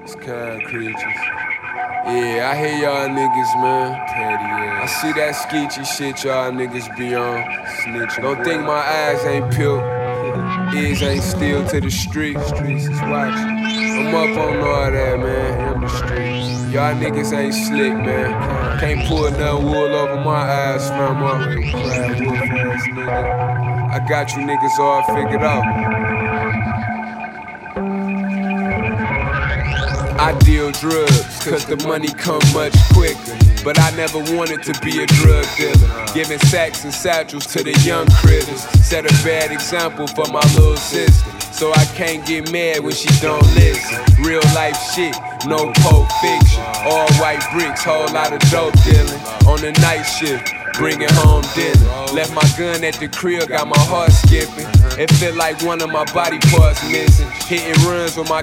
It's kind creatures. Yeah, I hear y'all niggas, man. I see that skeechy shit y'all niggas be on. Snitching. Don't think my eyes ain't peeled. Ears ain't still to the streets. Streets is watching. I'm up on all that, man. I'm the streets. Y'all niggas ain't slick, man. Can't pull nothing wool over my eyes, smell my crab wolf ass nigga. I got you niggas all figured out. I deal drugs, cause the money come much quicker. But I never wanted to be a drug dealer. Giving sacks and satchels to the young critters. Set a bad example for my little sister. So I can't get mad when she don't listen. Real life shit, no Pulp Fiction. All white bricks, whole lot of dope dealing. On the night shift, bringing home dinner. Left my gun at the crib, got my heart skipping. It felt like one of my body parts missing. Hitting runs with my